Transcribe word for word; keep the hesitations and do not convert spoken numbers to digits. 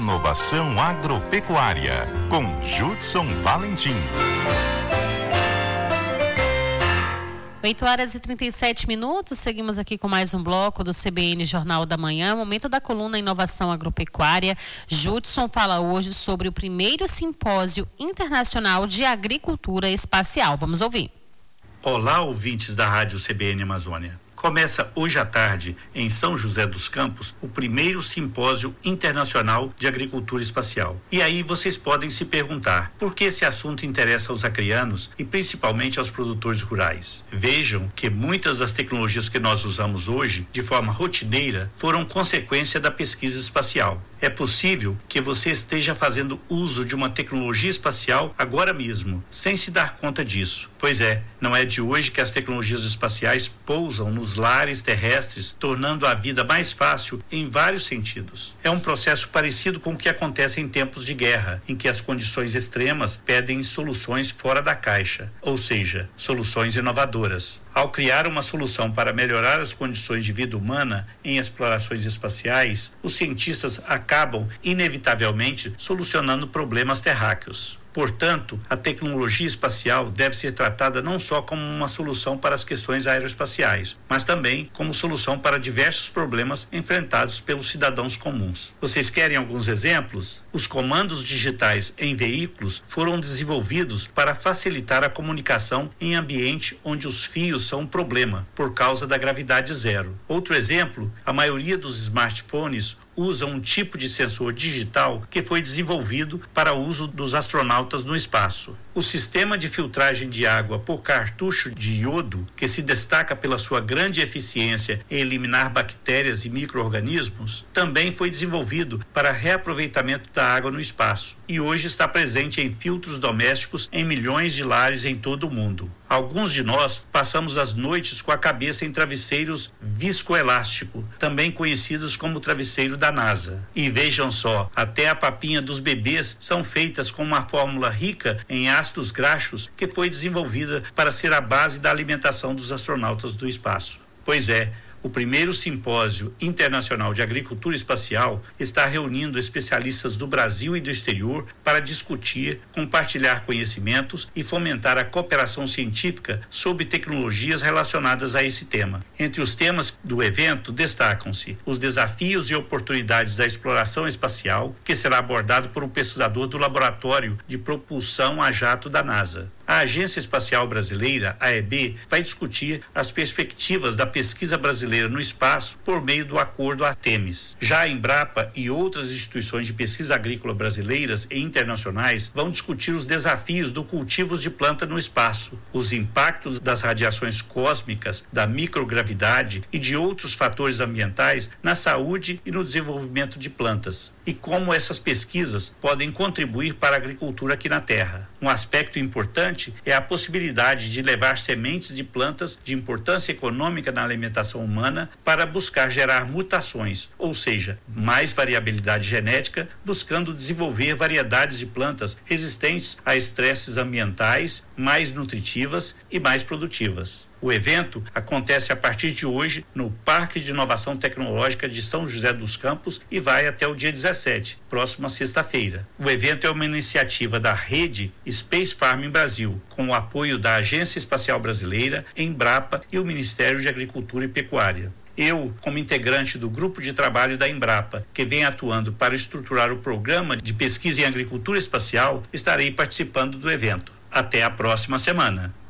Inovação Agropecuária, com Judson Valentim. oito horas e trinta e sete minutos, seguimos aqui com mais um bloco do C B N Jornal da Manhã, momento da coluna Inovação Agropecuária. Judson fala hoje sobre o primeiro simpósio internacional de agricultura espacial. Vamos ouvir. Olá, ouvintes da Rádio C B N Amazônia. Começa hoje à tarde, em São José dos Campos, o primeiro simpósio internacional de agricultura espacial. E aí vocês podem se perguntar, por que esse assunto interessa aos acreanos e principalmente aos produtores rurais? Vejam que muitas das tecnologias que nós usamos hoje, de forma rotineira, foram consequência da pesquisa espacial. É possível que você esteja fazendo uso de uma tecnologia espacial agora mesmo, sem se dar conta disso. Pois é, não é de hoje que as tecnologias espaciais pousam nos lares terrestres, tornando a vida mais fácil em vários sentidos. É um processo parecido com o que acontece em tempos de guerra, em que as condições extremas pedem soluções fora da caixa, ou seja, soluções inovadoras. Ao criar uma solução para melhorar as condições de vida humana em explorações espaciais, os cientistas acabam, inevitavelmente, solucionando problemas terráqueos. Portanto, a tecnologia espacial deve ser tratada não só como uma solução para as questões aeroespaciais, mas também como solução para diversos problemas enfrentados pelos cidadãos comuns. Vocês querem alguns exemplos? Os comandos digitais em veículos foram desenvolvidos para facilitar a comunicação em ambiente onde os fios são um problema, por causa da gravidade zero. Outro exemplo, a maioria dos smartphones usa um tipo de sensor digital que foi desenvolvido para o uso dos astronautas no espaço. O sistema de filtragem de água por cartucho de iodo, que se destaca pela sua grande eficiência em eliminar bactérias e micro-organismos, também foi desenvolvido para reaproveitamento da água no espaço e hoje está presente em filtros domésticos em milhões de lares em todo o mundo. Alguns de nós passamos as noites com a cabeça em travesseiros viscoelástico, também conhecidos como travesseiro da NASA. E vejam só, até a papinha dos bebês são feitas com uma fórmula rica em ácidos graxos que foi desenvolvida para ser a base da alimentação dos astronautas do espaço. Pois é, o primeiro simpósio internacional de agricultura espacial está reunindo especialistas do Brasil e do exterior para discutir, compartilhar conhecimentos e fomentar a cooperação científica sobre tecnologias relacionadas a esse tema. Entre os temas do evento destacam-se os desafios e oportunidades da exploração espacial, que será abordado por um pesquisador do Laboratório de Propulsão a Jato da NASA. A Agência Espacial Brasileira, A E B, vai discutir as perspectivas da pesquisa brasileira no espaço por meio do acordo Artemis. Já a Embrapa e outras instituições de pesquisa agrícola brasileiras e internacionais vão discutir os desafios do cultivo de planta no espaço, os impactos das radiações cósmicas, da microgravidade e de outros fatores ambientais na saúde e no desenvolvimento de plantas, e como essas pesquisas podem contribuir para a agricultura aqui na Terra. Um aspecto importante é a possibilidade de levar sementes de plantas de importância econômica na alimentação humana para buscar gerar mutações, ou seja, mais variabilidade genética, buscando desenvolver variedades de plantas resistentes a estresses ambientais, mais nutritivas e mais produtivas. O evento acontece a partir de hoje no Parque de Inovação Tecnológica de São José dos Campos e vai até o dia dezessete, próxima sexta-feira. O evento é uma iniciativa da rede Space Farming Brasil, com o apoio da Agência Espacial Brasileira, Embrapa e o Ministério de Agricultura e Pecuária. Eu, como integrante do grupo de trabalho da Embrapa, que vem atuando para estruturar o programa de pesquisa em agricultura espacial, estarei participando do evento. Até a próxima semana.